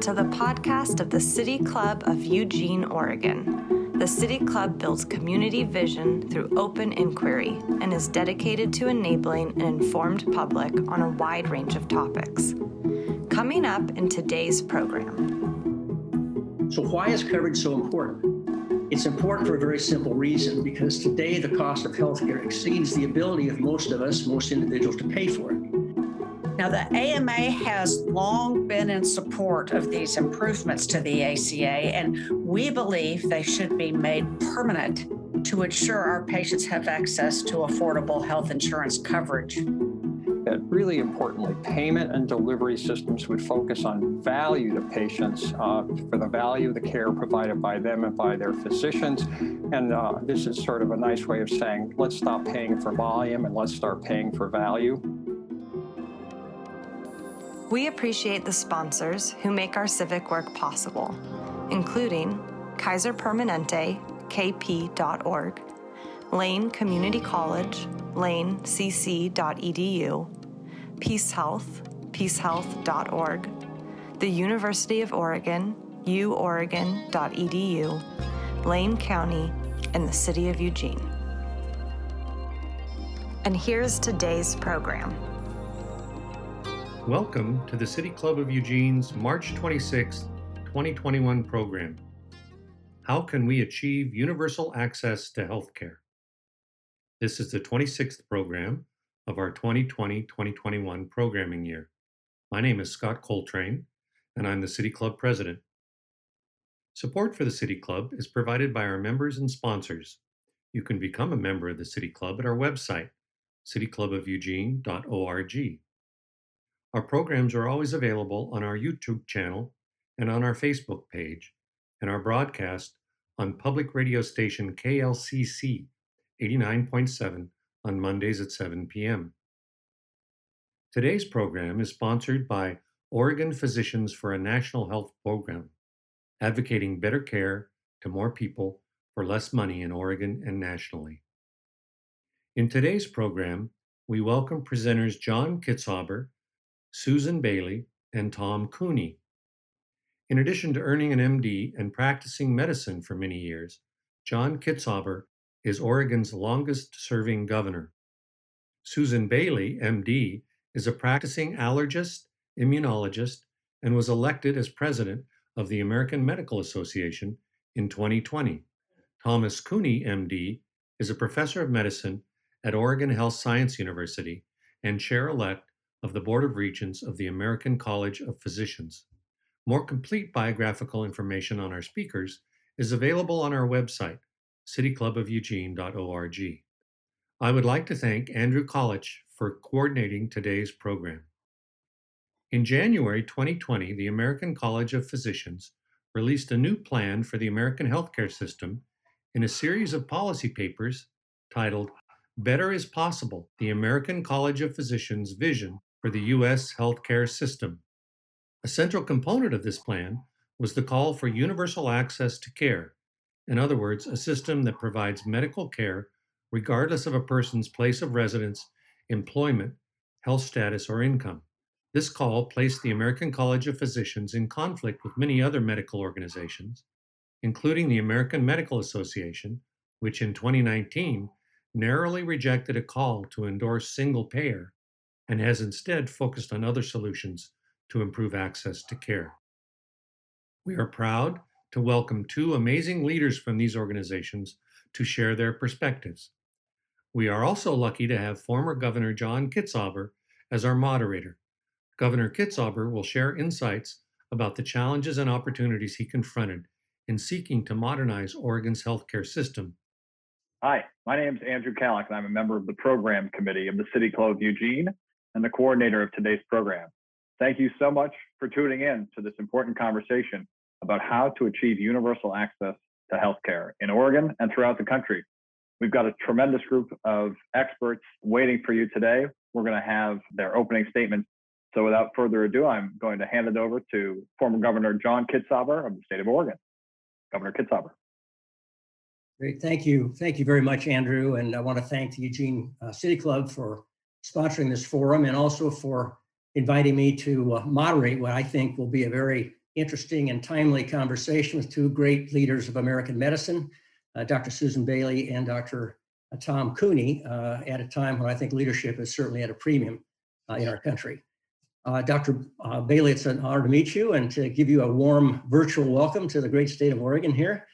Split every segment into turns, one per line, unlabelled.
to the podcast of the City Club of Eugene, Oregon. The City Club builds community vision through open inquiry and is dedicated to enabling an informed public on a wide range of topics. Coming up in today's program.
So why is coverage so important? It's important for a very simple reason, because today the cost of healthcare exceeds the ability of most individuals to pay for it.
Now, the AMA has long been in support of these improvements to the ACA, and we believe they should be made permanent to ensure our patients have access to affordable health insurance coverage.
Really importantly, payment and delivery systems would focus on value to patients for the value of the care provided by them and by their physicians. And this is sort of a nice way of saying, let's stop paying for volume and let's start paying for value.
We appreciate the sponsors who make our civic work possible, including Kaiser Permanente, kp.org, Lane Community College, lanecc.edu, Peace Health, peacehealth.org, the University of Oregon, uoregon.edu, Lane County, and the City of Eugene. And here's today's program.
Welcome to the City Club of Eugene's March 26, 2021 program. How can we achieve universal access to healthcare? This is the 26th program of our 2020-2021 programming year. My name is Scott Coltrane, and I'm the City Club President. Support for the City Club is provided by our members and sponsors. You can become a member of the City Club at our website, cityclubofeugene.org. Our programs are always available on our YouTube channel and on our Facebook page, and our broadcast on public radio station KLCC 89.7 on Mondays at 7 p.m. Today's program is sponsored by Oregon Physicians for a National Health Program, advocating better care to more people for less money in Oregon and nationally. In today's program, we welcome presenters John Kitzhaber, Susan Bailey, and Tom Cooney. In addition to earning an MD and practicing medicine for many years, John Kitzhaber is Oregon's longest-serving governor. Susan Bailey, MD, is a practicing allergist, immunologist, and was elected as president of the American Medical Association in 2020. Thomas Cooney, MD, is a professor of medicine at Oregon Health Science University and chair-elect of the Board of Regents of the American College of Physicians. More complete biographical information on our speakers is available on our website, cityclubofeugene.org. I would like to thank Andrew Kolich for coordinating today's program. In January 2020, the American College of Physicians released a new plan for the American healthcare system in a series of policy papers titled Better is Possible, the American College of Physicians' Vision for the U.S. Healthcare System. A central component of this plan was the call for universal access to care. In other words, a system that provides medical care regardless of a person's place of residence, employment, health status, or income. This call placed the American College of Physicians in conflict with many other medical organizations, including the American Medical Association, which in 2019 narrowly rejected a call to endorse single payer and has instead focused on other solutions to improve access to care. We are proud to welcome two amazing leaders from these organizations to share their perspectives. We are also lucky to have former Governor John Kitzhaber as our moderator. Governor Kitzhaber will share insights about the challenges and opportunities he confronted in seeking to modernize Oregon's healthcare system.
Hi, my name is Andrew Kallick, and I'm a member of the Program Committee of the City Club of Eugene and the coordinator of today's program. Thank you so much for tuning in to this important conversation about how to achieve universal access to healthcare in Oregon and throughout the country. We've got a tremendous group of experts waiting for you today. We're going to have their opening statements. So without further ado, I'm going to hand it over to former Governor John Kitzhaber of the state of Oregon. Governor Kitzhaber.
Great, thank you. Thank you very much, Andrew. And I want to thank the Eugene City Club for sponsoring this forum and also for inviting me to moderate what I think will be a very interesting and timely conversation with two great leaders of American medicine, Dr. Susan Bailey and Dr. Tom Cooney, at a time when I think leadership is certainly at a premium in our country. Dr. Bailey, it's an honor to meet you and to give you a warm virtual welcome to the great state of Oregon here.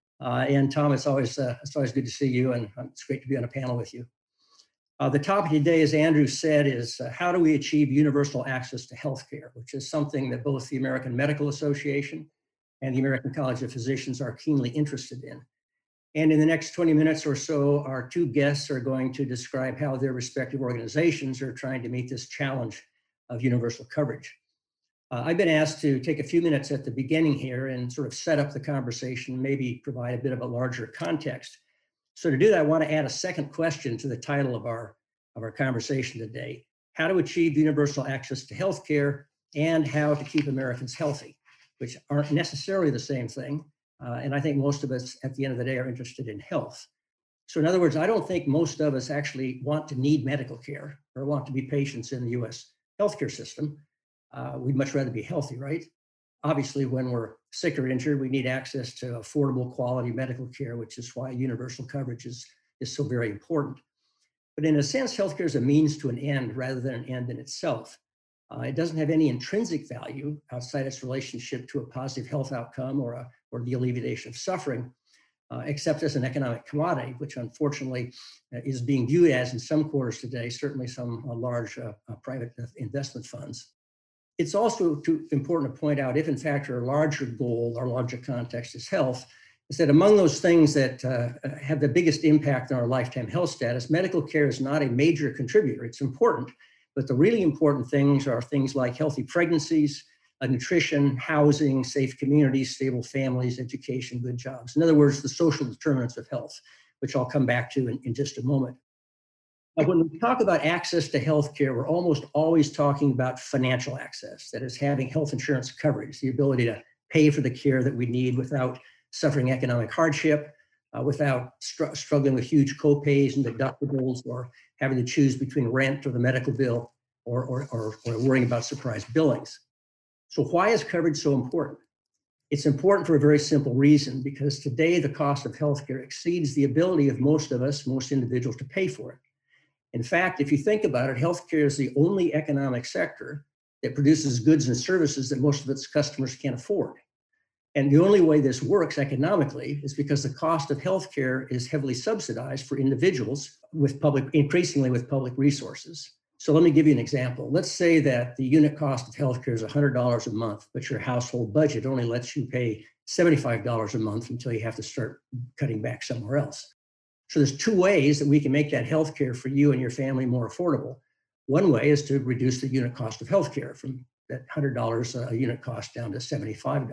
And Tom, it's always good to see you, and it's great to be on a panel with you. The topic today, as Andrew said, is how do we achieve universal access to healthcare, which is something that both the American Medical Association and the American College of Physicians are keenly interested in. And in the next 20 minutes or so, our two guests are going to describe how their respective organizations are trying to meet this challenge of universal coverage. I've been asked to take a few minutes at the beginning here and sort of set up the conversation, maybe provide a bit of a larger context. So to do that, I want to add a second question to the title of our conversation today: how to achieve universal access to healthcare and how to keep Americans healthy, which aren't necessarily the same thing. And I think most of us at the end of the day are interested in health. So in other words, I don't think most of us actually want to need medical care or want to be patients in the US healthcare system. We'd much rather be healthy, right? Obviously, when we're sick or injured, we need access to affordable quality medical care, which is why universal coverage is so very important. But in a sense, healthcare is a means to an end rather than an end in itself. It doesn't have any intrinsic value outside its relationship to a positive health outcome or the alleviation of suffering, except as an economic commodity, which unfortunately is being viewed as in some quarters today, certainly some large private investment funds. It's also important to point out, if in fact our larger goal, our larger context is health, is that among those things that have the biggest impact on our lifetime health status, medical care is not a major contributor. It's important, but the really important things are things like healthy pregnancies, nutrition, housing, safe communities, stable families, education, good jobs. In other words, the social determinants of health, which I'll come back to in just a moment. Now, when we talk about access to healthcare, we're almost always talking about financial access, that is having health insurance coverage, the ability to pay for the care that we need without suffering economic hardship, without struggling with huge co-pays and deductibles, or having to choose between rent or the medical bill, or worrying about surprise billings. So why is coverage so important? It's important for a very simple reason, because today the cost of healthcare exceeds the ability of most of us, most individuals, to pay for it. In fact, if you think about it, healthcare is the only economic sector that produces goods and services that most of its customers can't afford. And the only way this works economically is because the cost of healthcare is heavily subsidized for individuals increasingly with public resources. So let me give you an example. Let's say that the unit cost of healthcare is $100 a month, but your household budget only lets you pay $75 a month until you have to start cutting back somewhere else. So there's two ways that we can make that healthcare for you and your family more affordable. One way is to reduce the unit cost of healthcare from that $100 a unit cost down to $75.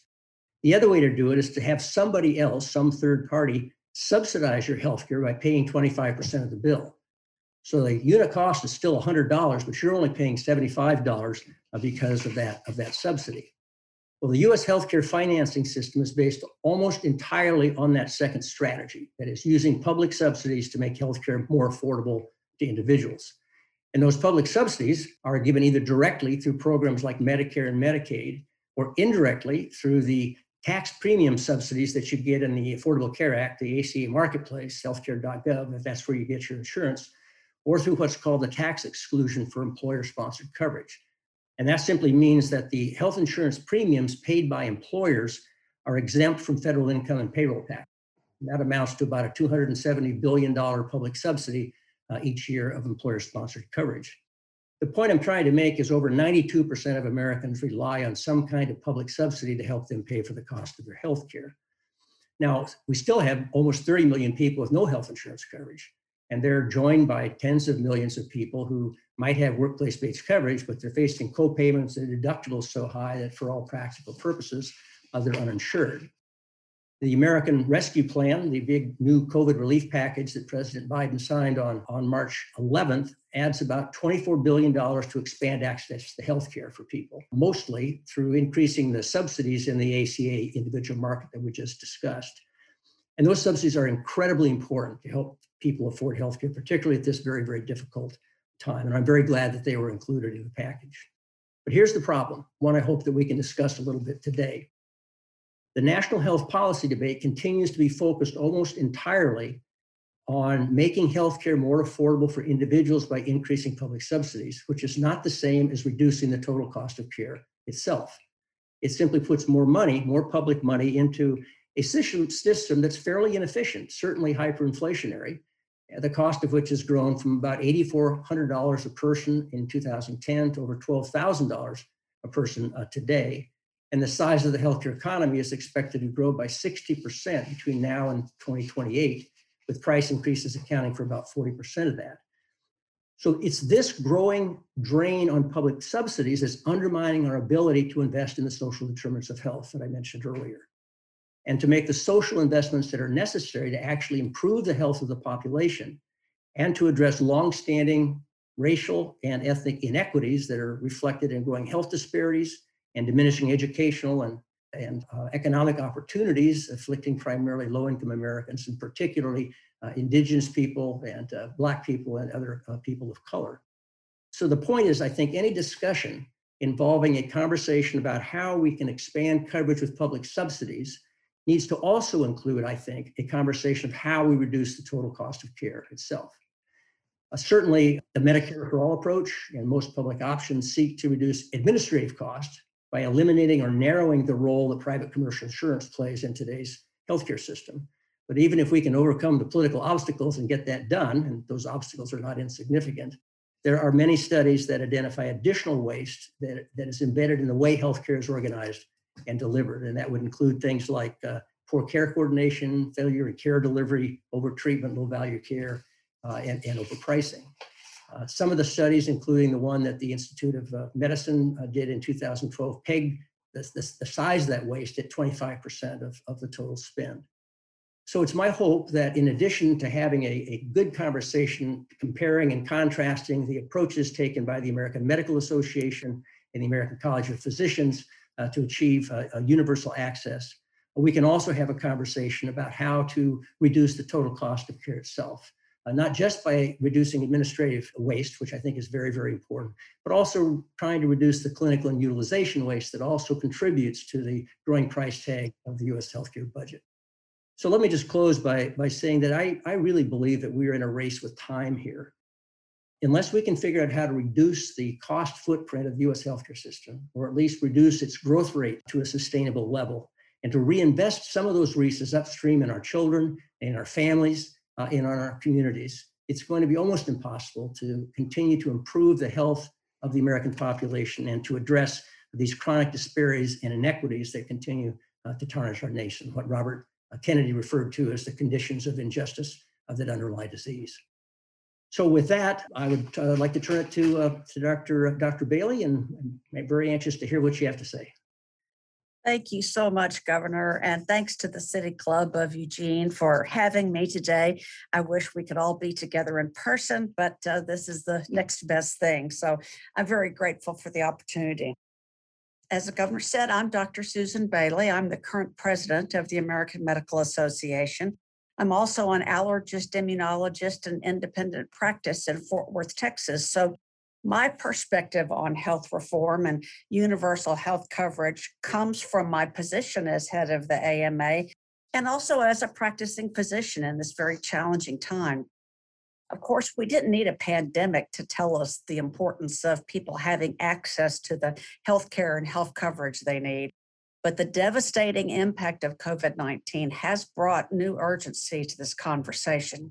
The other way to do it is to have somebody else, some third party, subsidize your healthcare by paying 25% of the bill. So the unit cost is still $100, but you're only paying $75 because of that subsidy. Well, the U.S. healthcare financing system is based almost entirely on that second strategy, that is using public subsidies to make healthcare more affordable to individuals. And those public subsidies are given either directly through programs like Medicare and Medicaid, or indirectly through the tax premium subsidies that you get in the Affordable Care Act, the ACA Marketplace, healthcare.gov, if that's where you get your insurance, or through what's called the tax exclusion for employer-sponsored coverage. And that simply means that the health insurance premiums paid by employers are exempt from federal income and payroll tax. And that amounts to about a $270 billion public subsidy each year of employer-sponsored coverage. The point I'm trying to make is over 92% of Americans rely on some kind of public subsidy to help them pay for the cost of their health care. Now, we still have almost 30 million people with no health insurance coverage, and they're joined by tens of millions of people who might have workplace-based coverage, but they're facing co-payments and deductibles so high that for all practical purposes, they're uninsured. The American Rescue Plan, the big new COVID relief package that President Biden signed on March 11th, adds about $24 billion to expand access to healthcare for people, mostly through increasing the subsidies in the ACA individual market that we just discussed. And those subsidies are incredibly important to help people afford healthcare, particularly at this very, very difficult time. And I'm very glad that they were included in the package. But here's the problem, one I hope that we can discuss a little bit today. The national health policy debate continues to be focused almost entirely on making healthcare more affordable for individuals by increasing public subsidies, which is not the same as reducing the total cost of care itself. It simply puts more money, more public money, into a system that's fairly inefficient, certainly hyperinflationary, the cost of which has grown from about $8,400 a person in 2010 to over $12,000 a person today. And the size of the healthcare economy is expected to grow by 60% between now and 2028, with price increases accounting for about 40% of that. So it's this growing drain on public subsidies that's undermining our ability to invest in the social determinants of health that I mentioned earlier, and to make the social investments that are necessary to actually improve the health of the population and to address longstanding racial and ethnic inequities that are reflected in growing health disparities and diminishing educational and economic opportunities, afflicting primarily low-income Americans, and particularly Indigenous people and Black people and other people of color. So the point is, I think any discussion involving a conversation about how we can expand coverage with public subsidies needs to also include, I think, a conversation of how we reduce the total cost of care itself. Certainly, the Medicare for All approach and most public options seek to reduce administrative costs by eliminating or narrowing the role that private commercial insurance plays in today's healthcare system. But even if we can overcome the political obstacles and get that done, and those obstacles are not insignificant, there are many studies that identify additional waste that is embedded in the way healthcare is organized and delivered. And that would include things like poor care coordination, failure in care delivery, over-treatment, low-value care, and overpricing. Some of the studies, including the one that the Institute of Medicine did in 2012, pegged the size of that waste at 25% of the total spend. So it's my hope that in addition to having a good conversation comparing and contrasting the approaches taken by the American Medical Association and the American College of Physicians to achieve a universal access, we can also have a conversation about how to reduce the total cost of care itself. Not just by reducing administrative waste, which I think is very, very important, but also trying to reduce the clinical and utilization waste that also contributes to the growing price tag of the US healthcare budget. So let me just close by saying that I really believe that we are in a race with time here. Unless we can figure out how to reduce the cost footprint of the US healthcare system, or at least reduce its growth rate to a sustainable level, and to reinvest some of those resources upstream in our children and our families, in our communities, it's going to be almost impossible to continue to improve the health of the American population and to address these chronic disparities and inequities that continue to tarnish our nation, what Robert Kennedy referred to as the conditions of injustice that underlie disease. So with that, I would like to turn it to Dr. Bailey, and I'm very anxious to hear what you have to say.
Thank you so much, Governor, and thanks to the City Club of Eugene for having me today. I wish we could all be together in person, but this is the next best thing. So I'm very grateful for the opportunity. As the Governor said, I'm Dr. Susan Bailey. I'm the current president of the American Medical Association. I'm also an allergist, immunologist, and independent practice in Fort Worth, Texas. So my perspective on health reform and universal health coverage comes from my position as head of the AMA and also as a practicing physician in this very challenging time. Of course, we didn't need a pandemic to tell us the importance of people having access to the health care and health coverage they need. But the devastating impact of COVID-19 has brought new urgency to this conversation.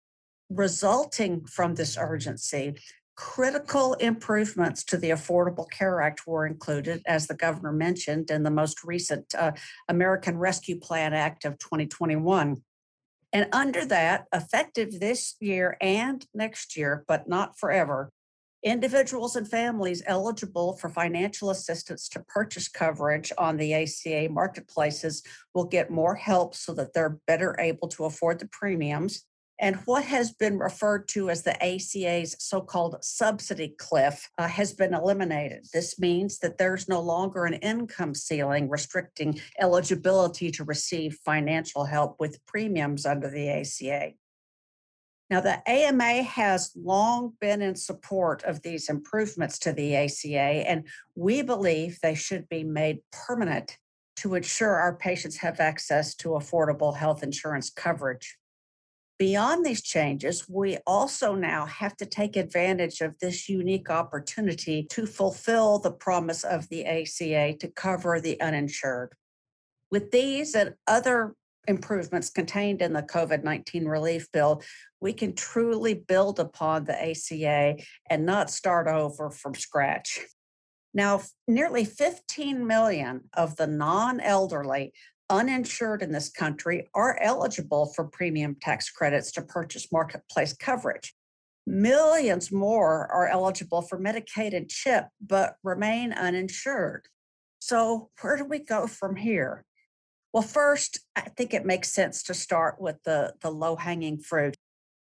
Resulting from this urgency, critical improvements to the Affordable Care Act were included, as the governor mentioned, in the most recent American Rescue Plan Act of 2021. And under that, effective this year and next year, but not forever, individuals and families eligible for financial assistance to purchase coverage on the ACA marketplaces will get more help so that they're better able to afford the premiums. And what has been referred to as the ACA's so-called subsidy cliff has been eliminated. This means that there's no longer an income ceiling restricting eligibility to receive financial help with premiums under the ACA. Now, the AMA has long been in support of these improvements to the ACA, and we believe they should be made permanent to ensure our patients have access to affordable health insurance coverage. Beyond these changes, we also now have to take advantage of this unique opportunity to fulfill the promise of the ACA to cover the uninsured. With these and other improvements contained in the COVID-19 relief bill, we can truly build upon the ACA and not start over from scratch. Now, nearly 15 million of the non-elderly uninsured in this country are eligible for premium tax credits to purchase marketplace coverage. Millions more are eligible for Medicaid and CHIP, but remain uninsured. So where do we go from here? Well, first, I think it makes sense to start with the low-hanging fruit.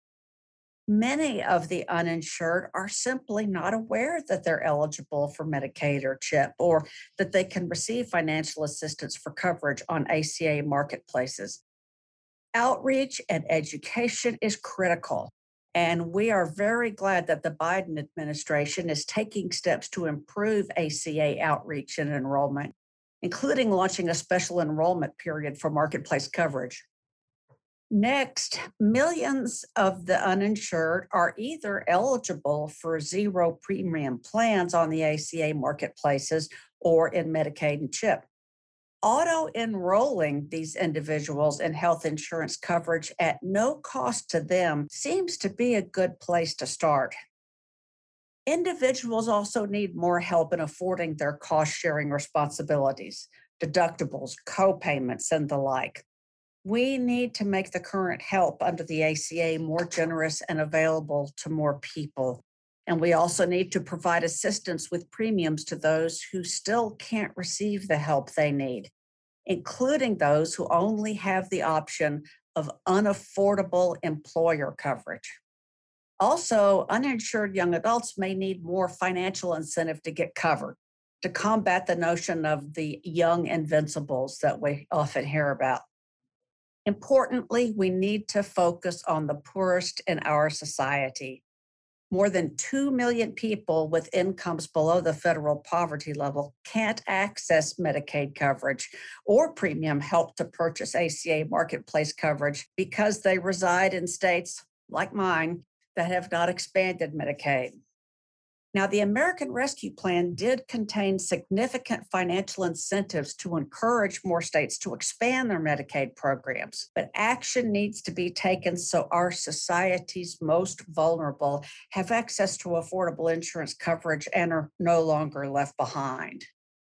Many of the uninsured are simply not aware that they're eligible for Medicaid or CHIP, or that they can receive financial assistance for coverage on ACA marketplaces. Outreach and education is critical, and we are very glad that the Biden administration is taking steps to improve ACA outreach and enrollment, including launching a special enrollment period for marketplace coverage. Next, millions of the uninsured are either eligible for zero premium plans on the ACA marketplaces or in Medicaid and CHIP. Auto-enrolling these individuals in health insurance coverage at no cost to them seems to be a good place to start. Individuals also need more help in affording their cost-sharing responsibilities, deductibles, co-payments, and the like. We need to make the current help under the ACA more generous and available to more people. And we also need to provide assistance with premiums to those who still can't receive the help they need, including those who only have the option of unaffordable employer coverage. Also, uninsured young adults may need more financial incentive to get covered, to combat the notion of the young invincibles that we often hear about. Importantly, we need to focus on the poorest in our society. More than 2 million people with incomes below the federal poverty level can't access Medicaid coverage or premium help to purchase ACA marketplace coverage because they reside in states like mine that have not expanded Medicaid. Now, the American Rescue Plan did contain significant financial incentives to encourage more states to expand their Medicaid programs, but action needs to be taken so our society's most vulnerable have access to affordable insurance coverage and are no longer left behind.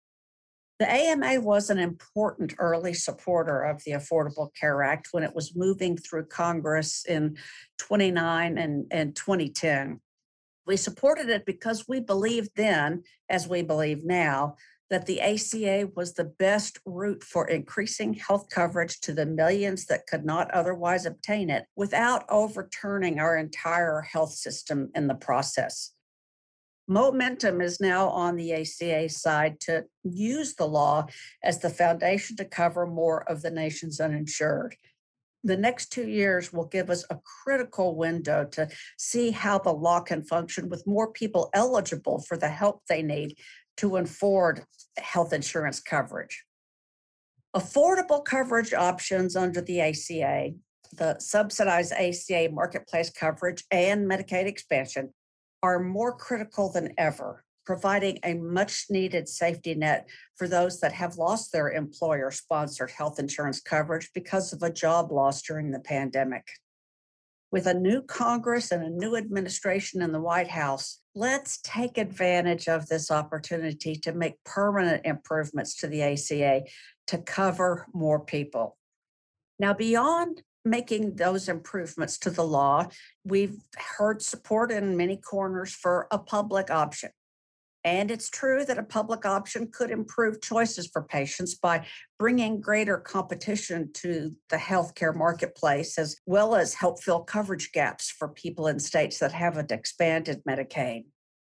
The AMA was an important early supporter of the Affordable Care Act when it was moving through Congress in 2009 and 2010. We supported it because we believed then, as we believe now, that the ACA was the best route for increasing health coverage to the millions that could not otherwise obtain it without overturning our entire health system in the process. Momentum is now on the ACA side to use the law as the foundation to cover more of the nation's uninsured. The next 2 years will give us a critical window to see how the law can function with more people eligible for the help they need to afford health insurance coverage. Affordable coverage options under the ACA, the subsidized ACA marketplace coverage, and Medicaid expansion are more critical than ever, providing a much-needed safety net for those that have lost their employer-sponsored health insurance coverage because of a job loss during the pandemic. With a new Congress and a new administration in the White House, let's take advantage of this opportunity to make permanent improvements to the ACA to cover more people. Now, beyond making those improvements to the law, we've heard support in many corners for a public option. And it's true that a public option could improve choices for patients by bringing greater competition to the healthcare marketplace, as well as help fill coverage gaps for people in states that haven't expanded Medicaid.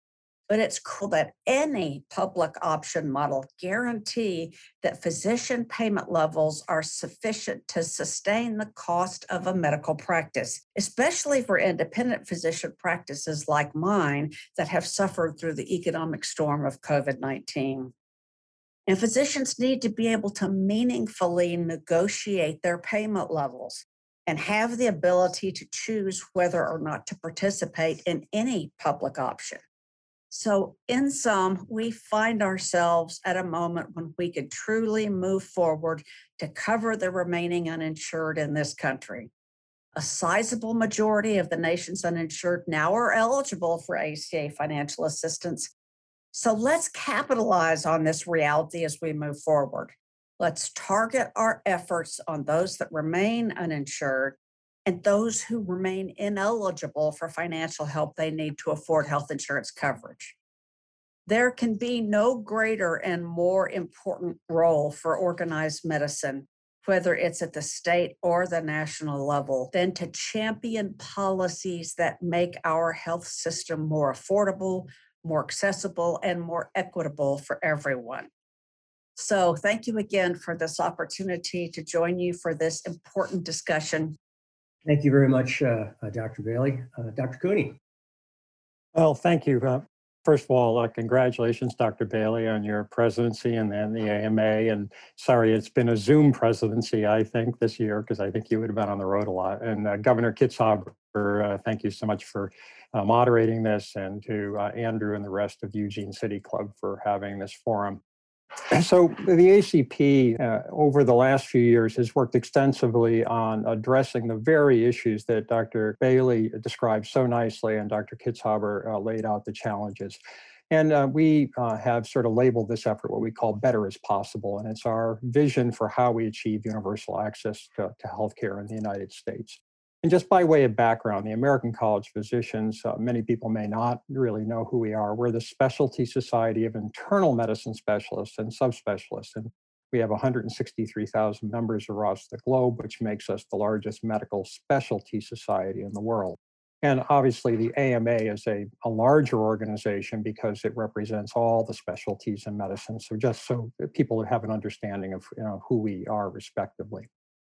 but it's cool that any public option model guarantee that physician payment levels are sufficient to sustain the cost of a medical practice, especially for independent physician practices like mine that have suffered through the economic storm of COVID-19. And physicians need to be able to meaningfully negotiate their payment levels and have the ability to choose whether or not to participate in any public option. So, in sum, we find ourselves at a moment when we could truly move forward to cover the remaining uninsured in this country. A sizable majority of the nation's uninsured now are eligible for ACA financial assistance. So, let's capitalize on this reality as we move forward. Let's target our efforts on those that remain uninsured and those who remain ineligible for financial help they need to afford health insurance coverage. There can be no greater and more important role for organized medicine, whether it's at the state or the national level, than to champion policies that make our health system more affordable, more accessible, and more equitable for everyone. So thank you again for this opportunity to join you for this important discussion.
Thank you very much, Dr. Bailey. Dr. Cooney.
Well, thank you. First of all, congratulations, Dr. Bailey, on your presidency and then the AMA. And sorry, it's been a Zoom presidency, I think, this year, because I think you would have been on the road a lot. And Governor Kitzhaber, thank you so much for moderating this, and to Andrew and the rest of Eugene City Club for having this forum. So the ACP over the last few years has worked extensively on addressing the very issues that Dr. Bailey described so nicely and Dr. Kitzhaber laid out the challenges. And we have sort of labeled this effort what we call Better is Possible, and it's our vision for how we achieve universal access to healthcare in the United States. And just by way of background, the American College of Physicians, many people may not really know who we are. We're the Specialty Society of Internal Medicine Specialists and Subspecialists. And we have 163,000 members across the globe, which makes us the largest medical specialty society in the world. And obviously, the AMA is a larger organization because it represents all the specialties in medicine. So just so people have an understanding of who we are respectively.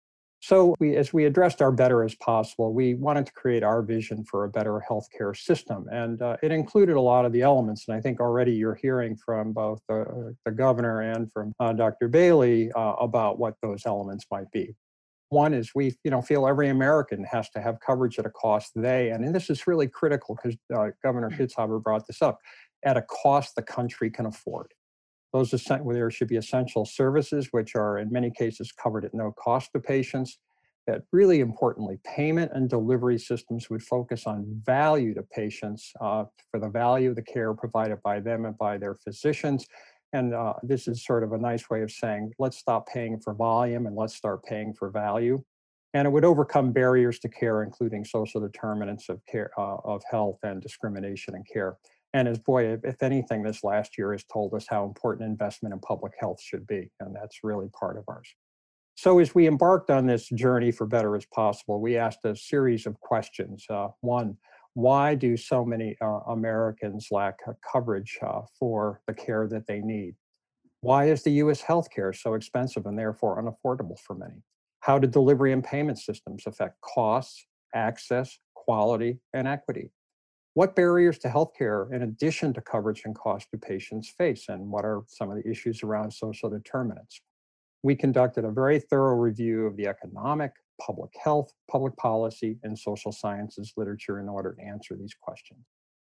So as we addressed our Better as Possible, we wanted to create our vision for a better healthcare system. And it included a lot of the elements. And I think already you're hearing from both the governor and from Dr. Bailey about what those elements might be. One is we feel every American has to have coverage at a cost and this is really critical because Governor Kitzhaber brought this up, at a cost the country can afford. There should be essential services, which are in many cases covered at no cost to patients. That really importantly, payment and delivery systems would focus on value to patients for the value of the care provided by them and by their physicians. And this is sort of a nice way of saying, let's stop paying for volume and let's start paying for value. And it would overcome barriers to care, including social determinants of care, of health, and discrimination in care. And if anything, this last year has told us how important investment in public health should be, and that's really part of ours. So as we embarked on this journey for Better as Possible, we asked a series of questions. One, why do so many Americans lack coverage for the care that they need? Why is the U.S. healthcare so expensive and therefore unaffordable for many? How do delivery and payment systems affect costs, access, quality, and equity? What barriers to healthcare, in addition to coverage and cost, do patients face? And what are some of the issues around social determinants? We conducted a very thorough review of the economic, public health, public policy, and social sciences literature in order to answer these questions.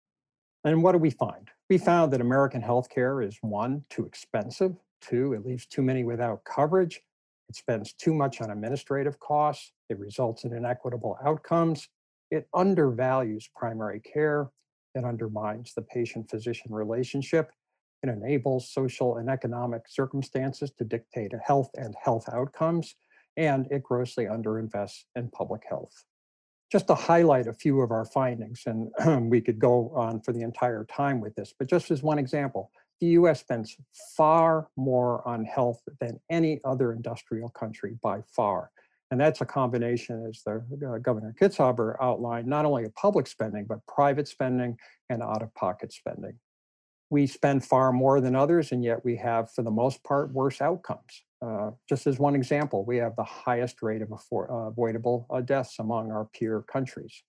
And what do we find? We found that American healthcare is 1, too expensive, 2, it leaves too many without coverage, it spends too much on administrative costs, it results in inequitable outcomes, it undervalues primary care, it undermines the patient-physician relationship, it enables social and economic circumstances to dictate health and health outcomes, and it grossly underinvests in public health. Just to highlight a few of our findings, and we could go on for the entire time with this, but just as one example, the US spends far more on health than any other industrial country by far. And that's a combination, as the Governor Kitzhaber outlined, not only of public spending, but private spending and out-of-pocket spending. we spend far more than others, and yet we have, for the most part, worse outcomes. Just as one example, we have the highest rate of avoidable deaths among our peer countries.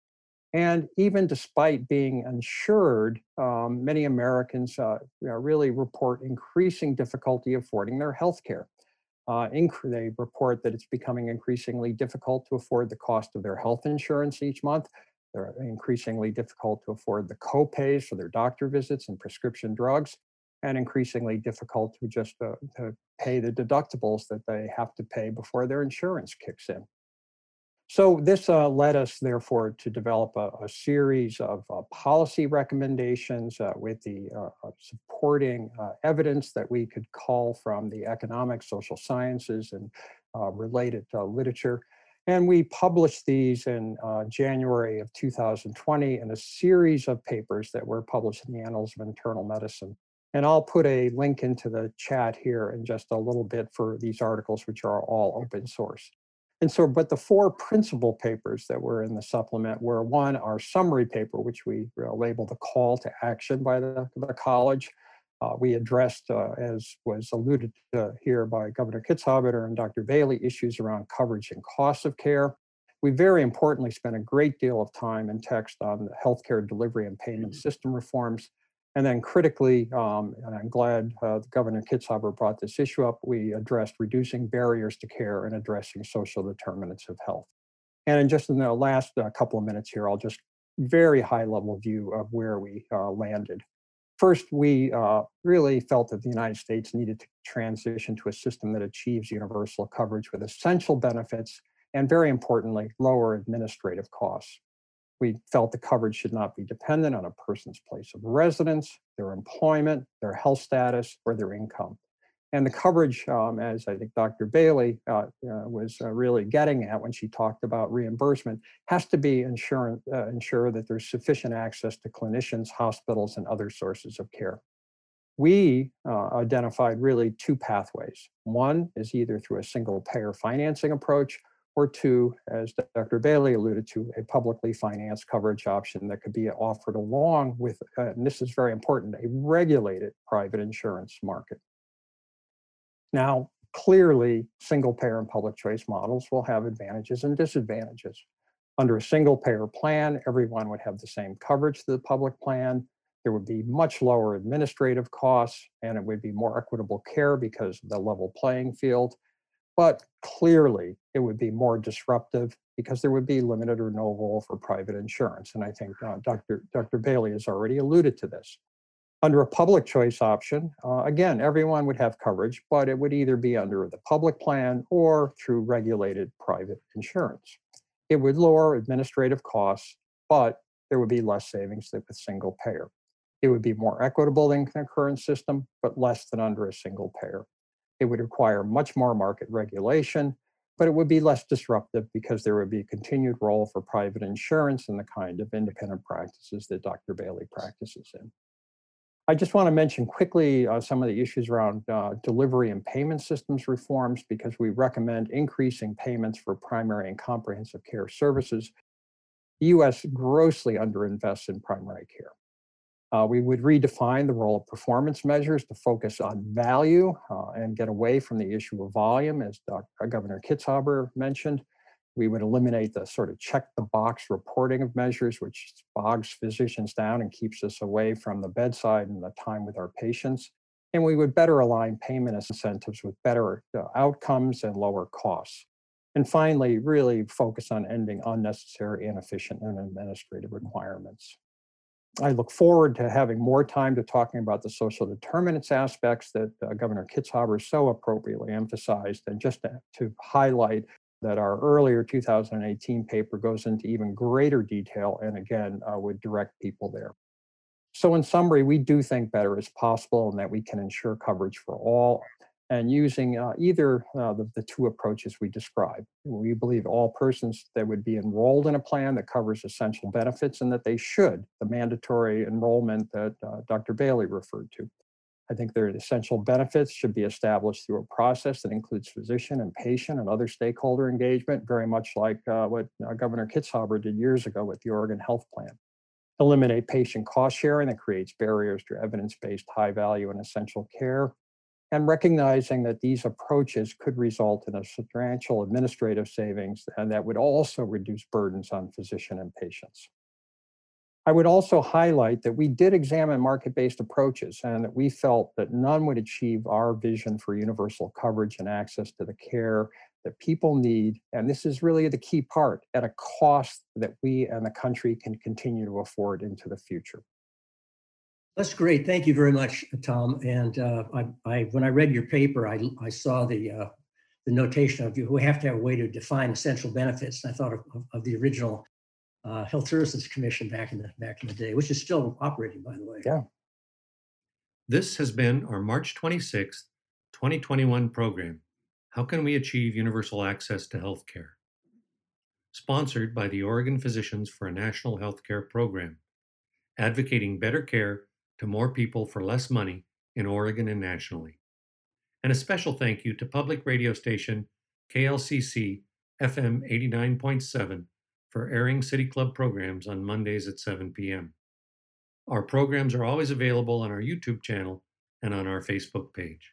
And even despite being insured, many Americans really report increasing difficulty affording their health care. They report that it's becoming increasingly difficult to afford the cost of their health insurance each month. They're increasingly difficult to afford the co-pays for their doctor visits and prescription drugs, and increasingly difficult to just to pay the deductibles that they have to pay before their insurance kicks in. So this led us, therefore, to develop a series of policy recommendations with the supporting evidence that we could call from the economic, social sciences, and related literature. And we published these in January of 2020 in a series of papers that were published in the Annals of Internal Medicine. And I'll put a link into the chat here in just a little bit for these articles, which are all open source. And so, but the four principal papers that were in the supplement were, one, our summary paper, which we labeled the call to action by the college. We addressed, as was alluded to here by Governor Kitzhaber and Dr. Bailey, issues around coverage and cost of care. We very importantly spent a great deal of time and text on the healthcare delivery and payment system reforms. And then critically, and I'm glad Governor Kitzhaber brought this issue up, we addressed reducing barriers to care and addressing social determinants of health. And just in the last couple of minutes here, I'll just very high level view of where we landed. First, we really felt that the United States needed to transition to a system that achieves universal coverage with essential benefits and, very importantly, lower administrative costs. We felt the coverage should not be dependent on a person's place of residence, their employment, their health status, or their income. And the coverage, as I think Dr. Bailey was really getting at when she talked about reimbursement, has to be ensure that there's sufficient access to clinicians, hospitals, and other sources of care. We identified really two pathways. One is either through a single payer financing approach, or two, as Dr. Bailey alluded to, a publicly financed coverage option that could be offered along with, and this is very important, a regulated private insurance market. Now, clearly, single payer and public choice models will have advantages and disadvantages. Under a single payer plan, everyone would have the same coverage to the public plan. There would be much lower administrative costs, and it would be more equitable care because of the level playing field. But clearly, it would be more disruptive because there would be limited or no role for private insurance. And I think Dr. Bailey has already alluded to this. Under a public choice option, again, everyone would have coverage, but it would either be under the public plan or through regulated private insurance. It would lower administrative costs, but there would be less savings than with single payer. It would be more equitable than the current system, but less than under a single payer. It would require much more market regulation, but it would be less disruptive because there would be a continued role for private insurance in the kind of independent practices that Dr. Bailey practices in. I just want to mention quickly some of the issues around delivery and payment systems reforms, because we recommend increasing payments for primary and comprehensive care services. The U.S. grossly underinvests in primary care. We would redefine the role of performance measures to focus on value and get away from the issue of volume, as Governor Kitzhaber mentioned. We would eliminate the sort of check-the-box reporting of measures, which bogs physicians down and keeps us away from the bedside and the time with our patients. And we would better align payment incentives with better outcomes and lower costs. And finally, really focus on ending unnecessary, inefficient, and administrative requirements. I look forward to having more time to talking about the social determinants aspects that Governor Kitzhaber so appropriately emphasized, and just to highlight that our earlier 2018 paper goes into even greater detail and again would direct people there. So in summary, we do think better is possible and that we can ensure coverage for all, and using either the two approaches we described. We believe all persons that would be enrolled in a plan that covers essential benefits, and that they should, the mandatory enrollment that Dr. Bailey referred to. I think their essential benefits should be established through a process that includes physician and patient and other stakeholder engagement, very much like what Governor Kitzhaber did years ago with the Oregon Health Plan. eliminate patient cost sharing that creates barriers to evidence-based high value and essential care, and recognizing that these approaches could result in a substantial administrative savings and that would also reduce burdens on physician and patients. I would also highlight that we did examine market-based approaches and that we felt that none would achieve our vision for universal coverage and access to the care that people need, and this is really the key part, at a cost that we and the country can continue to afford into the future.
That's great. Thank you very much, Tom. And when I read your paper, I saw the notation of we have to have a way to define essential benefits. And I thought of the original Health Services Commission back in the day, which is still operating, by the way.
Yeah.
This has been our March 26th, 2021 program, How Can We Achieve Universal Access to Healthcare? Sponsored by the Oregon Physicians for a National Healthcare Program, advocating better care to more people for less money in Oregon and nationally. And a special thank you to public radio station KLCC FM 89.7 for airing City Club programs on Mondays at 7 p.m. Our programs are always available on our YouTube channel and on our Facebook page.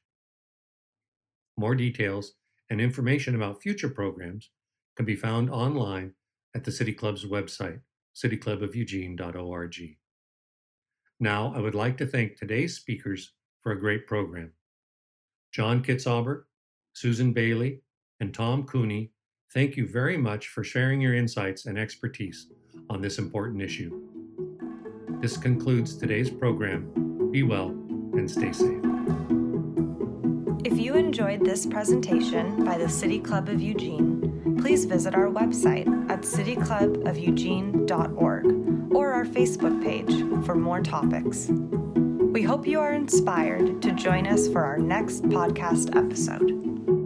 More details and information about future programs can be found online at the City Club's website, cityclubofueugene.org. Now, I would like to thank today's speakers for a great program. John Kitzhaber, Susan Bailey, and Tom Cooney, thank you very much for sharing your insights and expertise on this important issue. This concludes today's program. Be well and stay safe.
If you enjoyed this presentation by the City Club of Eugene, please visit our website at cityclubofueugene.org or our Facebook page for more topics. We hope you are inspired to join us for our next podcast episode.